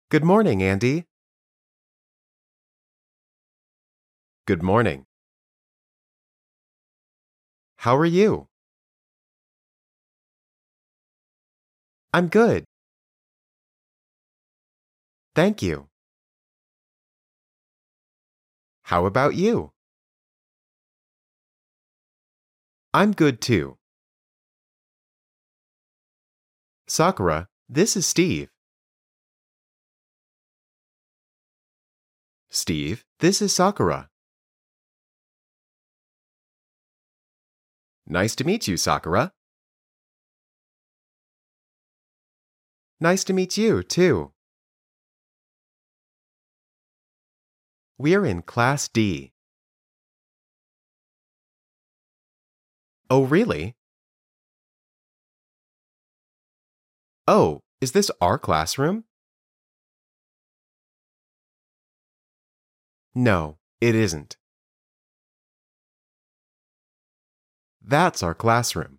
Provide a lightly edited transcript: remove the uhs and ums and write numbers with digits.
Good morning, Andy. Good morning. How are you? I'm good. Thank you. How about you? I'm good too. Sakura, this is Steve. Steve, this is Sakura. Nice to meet you, Sakura. Nice to meet you, too. We're in Class D. Oh, really? Oh, is this our classroom? No, it isn't. That's our classroom.